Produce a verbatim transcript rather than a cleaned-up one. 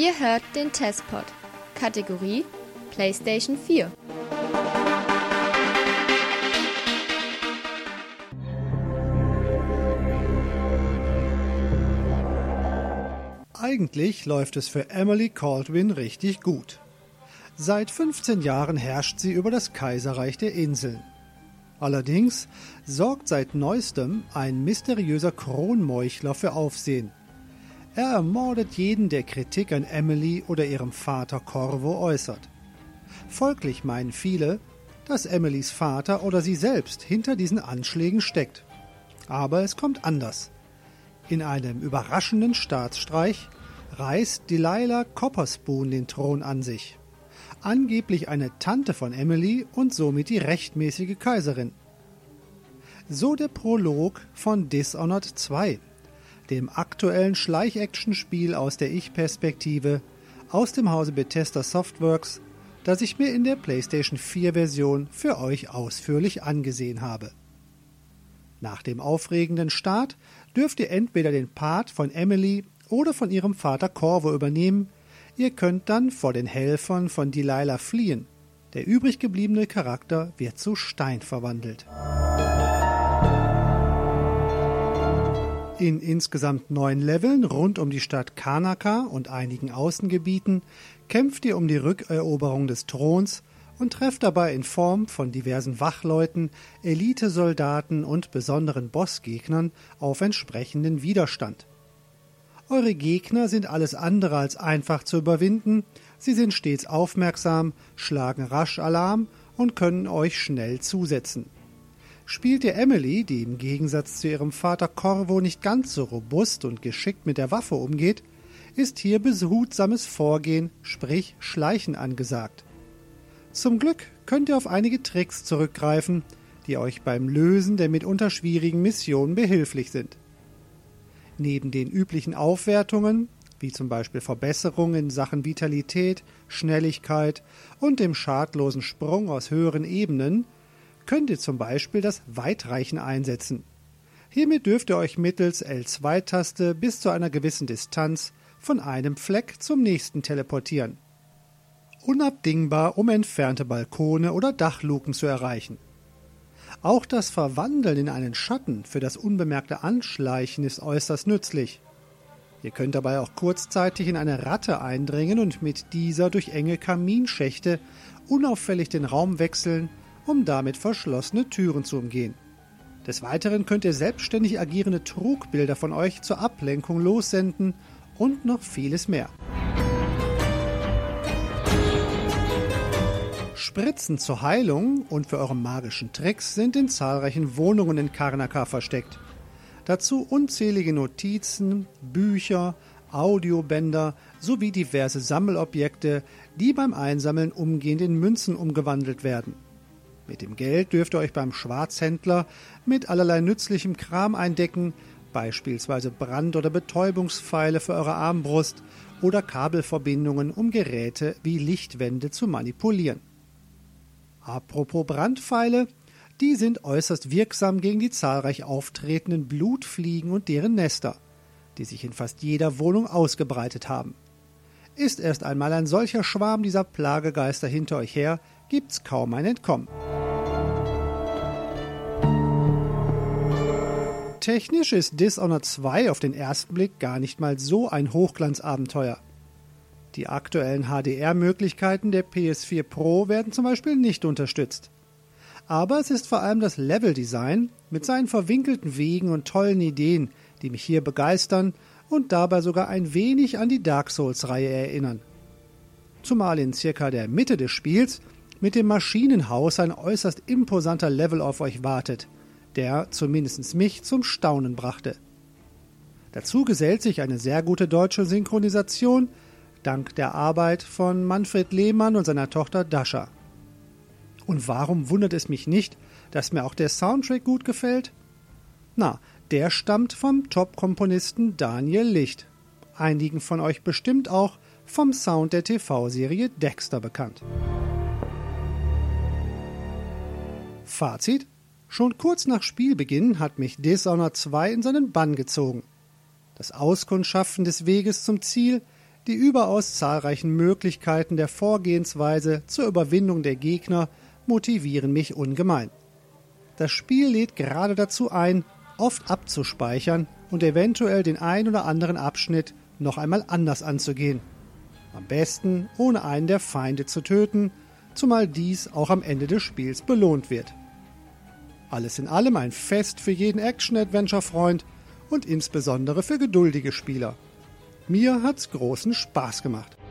Ihr hört den Testpod. Kategorie PlayStation vier. Eigentlich läuft es für Emily Kaldwin richtig gut. Seit fünfzehn Jahren herrscht sie über das Kaiserreich der Inseln. Allerdings sorgt seit neuestem ein mysteriöser Kronmeuchler für Aufsehen. Er ermordet jeden, der Kritik an Emily oder ihrem Vater Corvo äußert. Folglich meinen viele, dass Emilys Vater oder sie selbst hinter diesen Anschlägen steckt. Aber es kommt anders. In einem überraschenden Staatsstreich reißt Delilah Copperspoon den Thron an sich. Angeblich eine Tante von Emily und somit die rechtmäßige Kaiserin. So der Prolog von Dishonored zwei, dem aktuellen Schleich-Action-Spiel aus der Ich-Perspektive aus dem Hause Bethesda Softworks, das ich mir in der PlayStation vier Version für euch ausführlich angesehen habe. Nach dem aufregenden Start dürft ihr entweder den Part von Emily oder von ihrem Vater Corvo übernehmen. Ihr könnt dann vor den Helfern von Delilah fliehen. Der übrig gebliebene Charakter wird zu Stein verwandelt. In insgesamt neun Leveln rund um die Stadt Karnaca und einigen Außengebieten kämpft ihr um die Rückeroberung des Throns und trefft dabei in Form von diversen Wachleuten, Elitesoldaten und besonderen Bossgegnern auf entsprechenden Widerstand. Eure Gegner sind alles andere als einfach zu überwinden, sie sind stets aufmerksam, schlagen rasch Alarm und können euch schnell zusetzen. Spielt ihr Emily, die im Gegensatz zu ihrem Vater Corvo nicht ganz so robust und geschickt mit der Waffe umgeht, ist hier behutsames Vorgehen, sprich Schleichen angesagt. Zum Glück könnt ihr auf einige Tricks zurückgreifen, die euch beim Lösen der mitunter schwierigen Missionen behilflich sind. Neben den üblichen Aufwertungen, wie zum Beispiel Verbesserungen in Sachen Vitalität, Schnelligkeit und dem schadlosen Sprung aus höheren Ebenen, könnt ihr zum Beispiel das Weitreichen einsetzen. Hiermit dürft ihr euch mittels L zwei Taste bis zu einer gewissen Distanz von einem Fleck zum nächsten teleportieren. Unabdingbar, um entfernte Balkone oder Dachluken zu erreichen. Auch das Verwandeln in einen Schatten für das unbemerkte Anschleichen ist äußerst nützlich. Ihr könnt dabei auch kurzzeitig in eine Ratte eindringen und mit dieser durch enge Kaminschächte unauffällig den Raum wechseln, um damit verschlossene Türen zu umgehen. Des Weiteren könnt ihr selbstständig agierende Trugbilder von euch zur Ablenkung lossenden und noch vieles mehr. Spritzen zur Heilung und für eure magischen Tricks sind in zahlreichen Wohnungen in Karnaca versteckt. Dazu unzählige Notizen, Bücher, Audiobänder sowie diverse Sammelobjekte, die beim Einsammeln umgehend in Münzen umgewandelt werden. Mit dem Geld dürft ihr euch beim Schwarzhändler mit allerlei nützlichem Kram eindecken, beispielsweise Brand- oder Betäubungspfeile für eure Armbrust oder Kabelverbindungen, um Geräte wie Lichtwände zu manipulieren. Apropos Brandpfeile, die sind äußerst wirksam gegen die zahlreich auftretenden Blutfliegen und deren Nester, die sich in fast jeder Wohnung ausgebreitet haben. Ist erst einmal ein solcher Schwarm dieser Plagegeister hinter euch her, gibt's kaum ein Entkommen. Technisch ist Dishonored zwei auf den ersten Blick gar nicht mal so ein Hochglanzabenteuer. Die aktuellen H D R-Möglichkeiten der P S vier Pro werden zum Beispiel nicht unterstützt. Aber es ist vor allem das Leveldesign mit seinen verwinkelten Wegen und tollen Ideen, die mich hier begeistern und dabei sogar ein wenig an die Dark Souls-Reihe erinnern. Zumal in circa der Mitte des Spiels mit dem Maschinenhaus ein äußerst imposanter Level auf euch wartet, der zumindest mich zum Staunen brachte. Dazu gesellt sich eine sehr gute deutsche Synchronisation, dank der Arbeit von Manfred Lehmann und seiner Tochter Dasha. Und warum wundert es mich nicht, dass mir auch der Soundtrack gut gefällt? Na, der stammt vom Top-Komponisten Daniel Licht, einigen von euch bestimmt auch vom Sound der T V-Serie Dexter bekannt. Fazit: Schon kurz nach Spielbeginn hat mich Dishonored zwei in seinen Bann gezogen. Das Auskundschaften des Weges zum Ziel, Die überaus zahlreichen Möglichkeiten der Vorgehensweise zur Überwindung der Gegner motivieren mich ungemein. Das Spiel lädt gerade dazu ein, oft abzuspeichern und eventuell den ein oder anderen Abschnitt noch einmal anders anzugehen. Am besten ohne einen der Feinde zu töten, zumal dies auch am Ende des Spiels belohnt wird. Alles in allem ein Fest für jeden Action-Adventure-Freund und insbesondere für geduldige Spieler. Mir hat's großen Spaß gemacht.